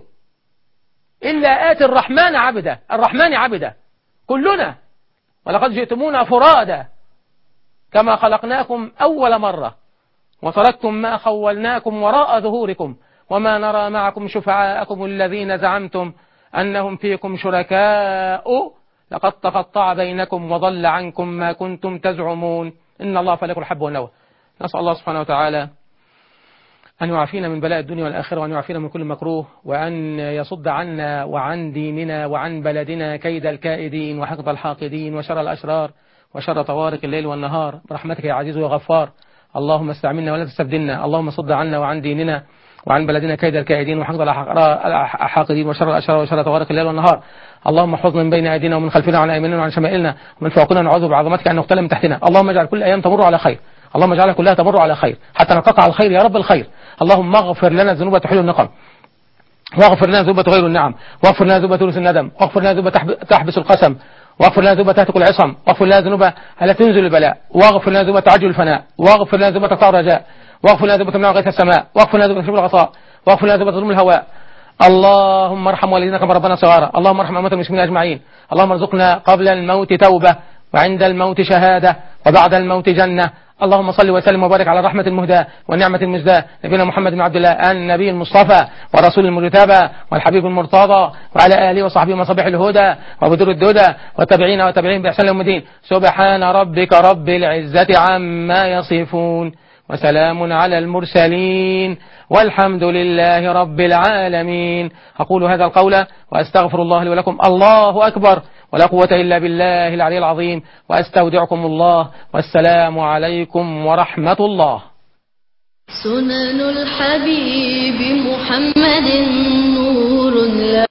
إلا آتي الرحمن عبدا، الرحمن عبدا كلنا. ولقد جئتمونا فرادا كما خلقناكم أول مرة وتركتم ما خولناكم وراء ظهوركم وما نرى معكم شفعاءكم الذين زعمتم أنهم فيكم شركاء لقد تقطع بينكم وضل عنكم ما كنتم تزعمون إن الله فليق الحب والنوى. نسأل الله سبحانه وتعالى أن يعافينا من بلاء الدنيا والآخرة، وأن يعافينا من كل مكروه، وأن يصد عنا وعن ديننا وعن بلدنا كيد الكائدين وحقد الحاقدين وشر الأشرار وشر طوارق الليل والنهار برحمتك يا عزيز وغفار. اللهم استعملنا ولا تستبدلنا. اللهم صد عنا وعن ديننا وعن بلدنا كيد الكائدين وحقد الحاقدين وشر الأشرار وشر طوارق الليل والنهار. اللهم احفظنا من بين أيدينا ومن خلفنا وعن أيماننا وعن شمائلنا ومن فوقنا، نعوذ بعظمتك أن نغتال من تحتنا. اللهم اجعل كل أيام تمر على خير، اللهم اجعلها كلها تمر على خير حتى نلقاك على الخير يا رب الخير. اللهم اغفر لنا الذنوب تحل النقم، واغفر لنا ذنوب تغير النعم، واغفر لنا ذنوب تورث الندم، واغفر لنا ذنوب تحبس القسم، واغفر لنا ذنوب تهتك العصم، واغفر لنا ذنوب التي تنزل البلاء، واغفر لنا ذنوب تعجل الفناء، واغفر لنا ذنوب تقطع الرجاء، واغفر لنا ذنوب تمنع غيث السماء، واغفر لنا ذنوب تشرب الغطاء، واغفر لنا ذنوب تظلم الهواء. اللهم ارحم والدينا كما ربنا صغارا. اللهم ارحم اموات المسلمين اجمعين. اللهم ارزقنا قبل الموت توبة، وعند الموت شهادة، وبعد الموت جنة. اللهم صل وسلم وبارك على الرحمة المهداة والنعمة المزداة نبينا محمد بن عبد الله النبي المصطفى والرسول المجتبى والحبيب المرتضى، وعلى آله وصحبه مصابيح الهدى وبدور الدودى والتابعين وتابعين بإحسان يوم الدين. سبحان ربك رب العزة عما يصفون وسلام على المرسلين والحمد لله رب العالمين. أقول هذا القول وأستغفر الله لي ولكم. الله أكبر، ولا قوة إلا بالله العلي العظيم، وأستودعكم الله، والسلام عليكم ورحمة الله. سنن الحبيب محمد